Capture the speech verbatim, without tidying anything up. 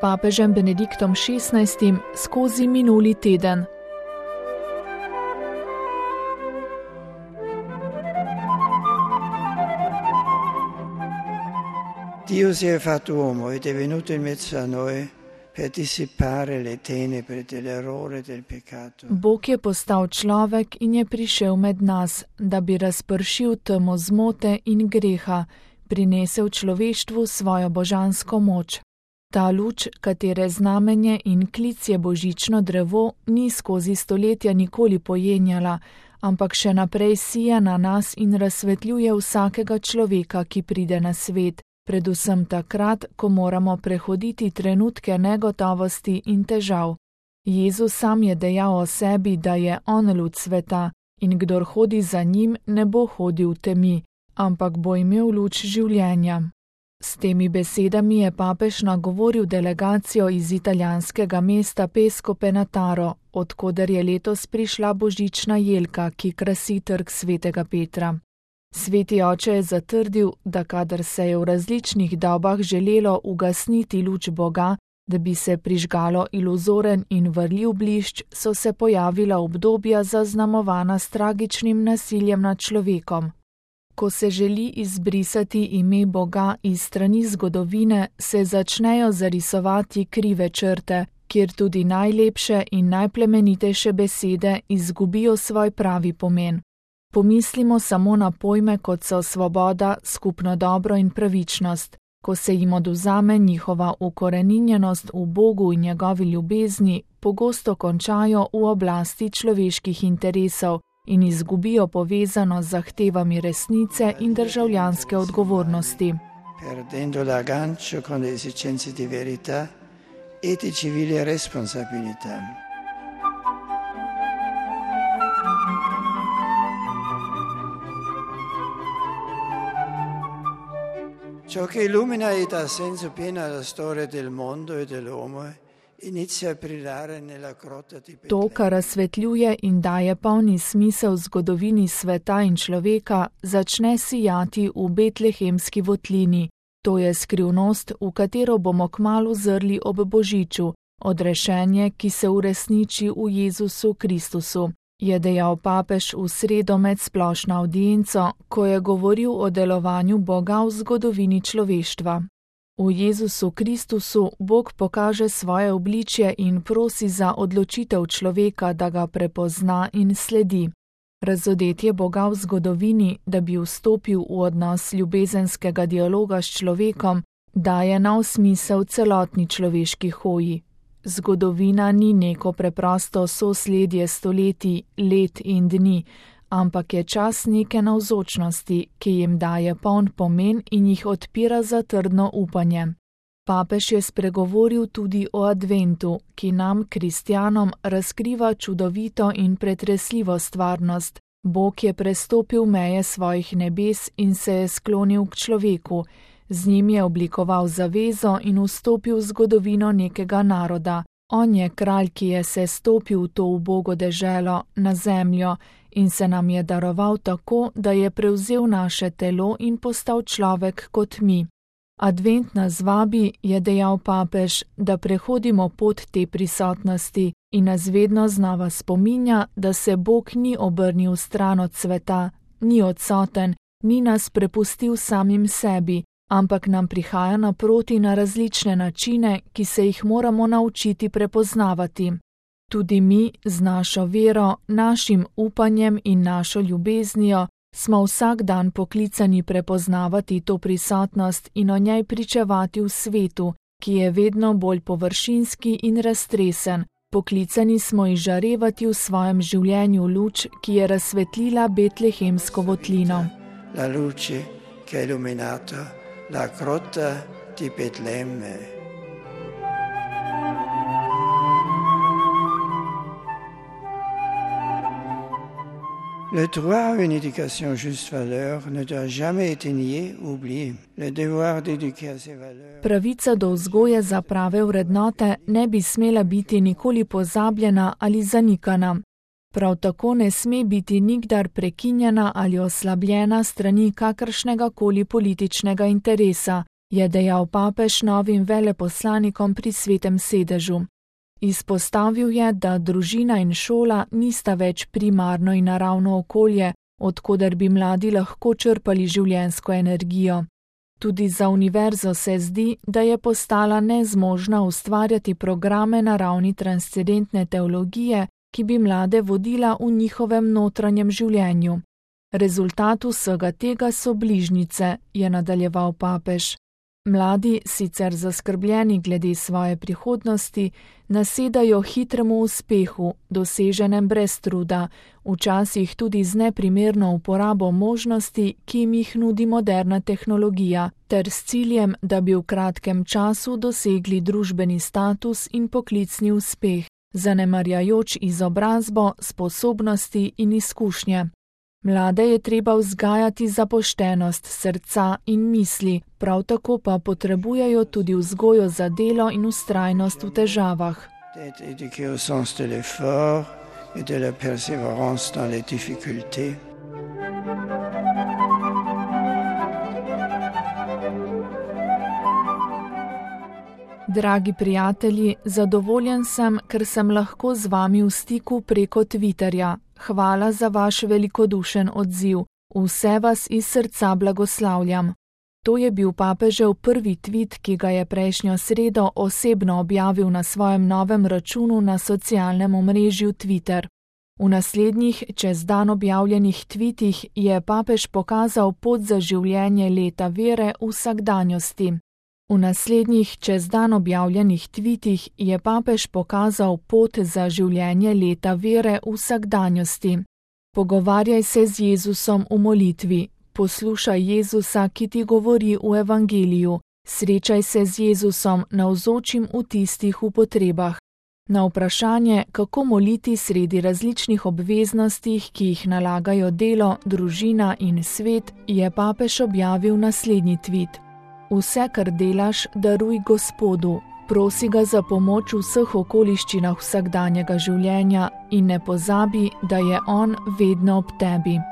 papežem Benediktom šestnajstim skozi minuli teden. Dio si è fatto uomo ed è venuto in mezzo a noi per dissipare le tenebre dell'errore e del peccato. Bog je postal človek in je prišel med nas, da bi razpršil temo zmote in greha, prinesel človeštvu svojo božansko moč. Ta luč, katere znamenje in klic je božično drevo, ni skozi stoletja nikoli pojenjala, ampak še naprej sija na nas in razsvetljuje vsakega človeka, ki pride na svet, predvsem takrat, ko moramo prehoditi trenutke negotovosti in težav. Jezus sam je dejal o sebi, da je on luč sveta in kdor hodi za njim, ne bo hodil v temi, ampak bo imel luč življenja. S temi besedami je papež nagovoril delegacijo iz italijanskega mesta Pesco Penataro, odkoder je letos prišla božična jelka, ki krasi trg svetega Petra. Sveti oče je zatrdil, da kadar se je v različnih dobah želelo ugasniti luč Boga, da bi se prižgalo iluzoren in vrljiv blišč, so se pojavila obdobja zaznamovana s tragičnim nasiljem nad človekom. Ko se želi izbrisati ime Boga iz strani zgodovine, se začnejo zarisovati krive črte, kjer tudi najlepše in najplemenitejše besede izgubijo svoj pravi pomen. Pomislimo samo na pojme, kot so svoboda, skupno dobro in pravičnost. Ko se jim odvzame njihova ukoreninjenost v Bogu in njegovi ljubezni, pogosto končajo v oblasti človeških interesov in izgubijo povezano z zahtevami resnice in državljanske odgovornosti. Perdendo l'aggancio con le esigenze di verità e di civile responsabilità. Ciò che illumina e dà senso pieno alla storia del mondo e dell'uomo inizia a brillare nella grotta di Betlem. To, kar razsvetljuje in daje polni smisel zgodovini sveta in človeka, začne sijati v betlehemski votlini. To je skrivnost, v katero bomo kmalu zrli ob božiču, odrešenje, ki se uresniči v Jezusu Kristusu, je dejal papež v sredo med splošno avdienco, ko je govoril o delovanju Boga v zgodovini človeštva. V Jezusu Kristusu Bog pokaže svoje obličje in prosi za odločitev človeka, da ga prepozna in sledi. Razodetje Boga v zgodovini, da bi vstopil v odnos ljubezenskega dialoga s človekom, daje nov smisel celotni človeški hoji. Zgodovina ni neko preprosto sosledje stoletij, let in dni, ampak je čas neke navzočnosti, ki jim daje poln pomen in jih odpira za trdno upanje. Papež je spregovoril tudi o adventu, ki nam, kristjanom, razkriva čudovito in pretresljivo stvarnost. Bog je prestopil meje svojih nebes in se je sklonil k človeku. Z njim je oblikoval zavezo in vstopil v zgodovino nekega naroda. On je kralj, ki je se stopil v to ubogo deželo, na zemljo, in se nam je daroval tako, da je prevzel naše telo in postal človek kot mi. Advent nas vabi, je dejal papež, da prehodimo pot te prisotnosti in nas vedno znova spominja, da se Bog ni obrnil stran od sveta, ni odsoten, ni nas prepustil samim sebi, ampak nam prihaja naproti na različne načine, ki se jih moramo naučiti prepoznavati. Tudi mi z našo vero, našim upanjem in našo ljubeznijo smo vsak dan poklicani prepoznavati to prisotnost in o njej pričevati v svetu, ki je vedno bolj površinski in raztresen. Poklicani smo izžarevati v svojem življenju luč, ki je razsvetlila betlehemsko votlino. La luce che ha illuminato la grotta di Betlemme. Le droit à une éducation juste valeur ne doit jamais être nié ou oublié. Le devoir d'éduquer à ces valeurs. Pravica do vzgoje za prave vrednote ne bi smela biti nikoli pozabljena ali zanikana. Prav tako ne sme biti nikdar prekinjena ali oslabljena strani kakršnega koli političnega interesa, je dejal papež novim veleposlanikom pri Svetem sedežu. Izpostavil je, da družina in šola nista več primarno in naravno okolje, odkoder bi mladi lahko črpali življenjsko energijo. Tudi za univerzo se zdi, da je postala nezmožna ustvarjati programe na ravni transcendentne teologije, ki bi mlade vodila v njihovem notranjem življenju. Rezultat vsega tega so bližnjice, je nadaljeval papež. Mladi, sicer zaskrbljeni glede svoje prihodnosti, nasedajo hitremu uspehu, doseženem brez truda, včasih tudi z neprimerno uporabo možnosti, ki jim jih nudi moderna tehnologija, ter s ciljem, da bi v kratkem času dosegli družbeni status in poklicni uspeh, zanemarjajoč izobrazbo, sposobnosti in izkušnje. Mlade je treba vzgajati za poštenost srca in misli, prav tako pa potrebujejo tudi vzgojo za delo in vztrajnost v težavah. Dragi prijatelji, zadovoljen sem, ker sem lahko z vami v stiku preko Twitterja. Hvala za vaš velikodušen odziv. Vse vas iz srca blagoslavljam. To je bil papežev prvi tvit, ki ga je prejšnjo sredo osebno objavil na svojem novem računu na socialnem omrežju Twitter. V naslednjih, čez dan objavljenih tvitih, je papež pokazal pot za življenje leta vere v vsakdanjosti. V naslednjih, čez dan objavljenih tvitih, je papež pokazal pot za življenje leta vere v vsakdanjosti. Pogovarjaj se z Jezusom v molitvi, poslušaj Jezusa, ki ti govori v evangeliju, srečaj se z Jezusom navzočim v tistih v potrebah. Na vprašanje, kako moliti sredi različnih obveznostih, ki jih nalagajo delo, družina in svet, je papež objavil naslednji tvit. Vse, kar delaš, daruj Gospodu, prosi ga za pomoč v vseh okoliščinah vsakdanjega življenja in ne pozabi, da je on vedno ob tebi.